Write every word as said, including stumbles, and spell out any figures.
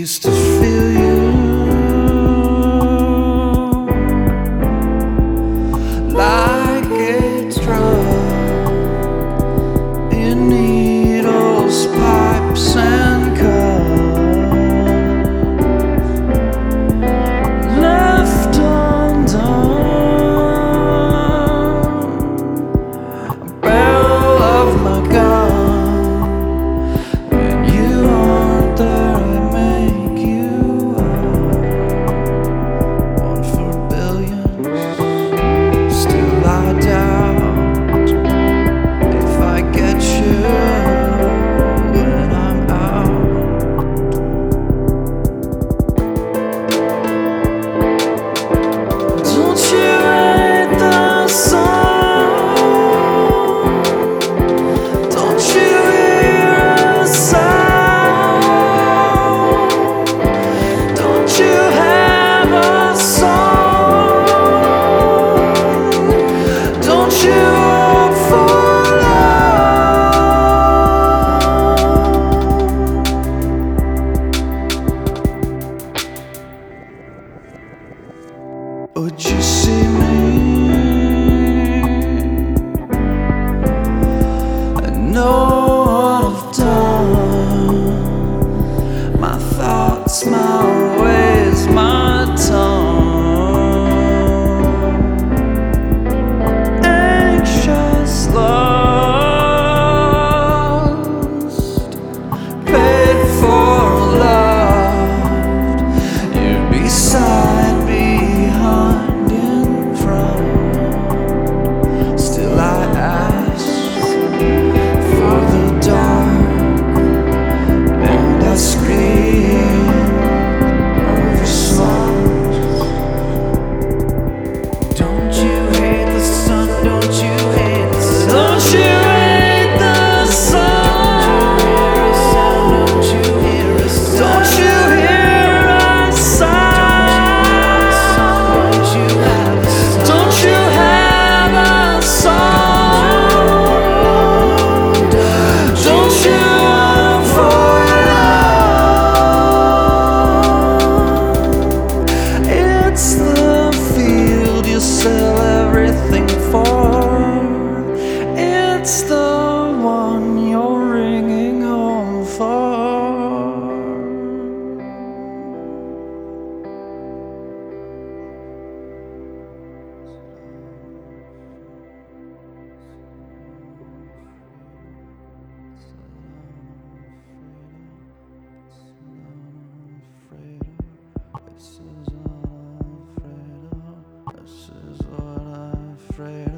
used to feel you like a drug in needles, pipes and cups, left undone, barrel of my gun. When you aren't there, I make you up. One for billions. Still I doubt if I get you when I'm out. Don't you hate the song? Don't you hear a sound? Don't you have a song? Don't you hope for love? Would you see me and know what I've done? My thoughts, my ways, my tongue. Anxious, lost, paid for, loved. You're beside, behind, in front. Still I ask for the dark, and I scream over songs. Don't you hate the sun? Don't you hate the sun? Don't you hate the sun? Don't you hear a sound? Don't you hear a sound? Don't you have a sound? Don't you have a song? Don't you long for love? It's the field you sell everything for. It's the one you're ringing home for. This is what I'm afraid of. This is what I'm afraid of.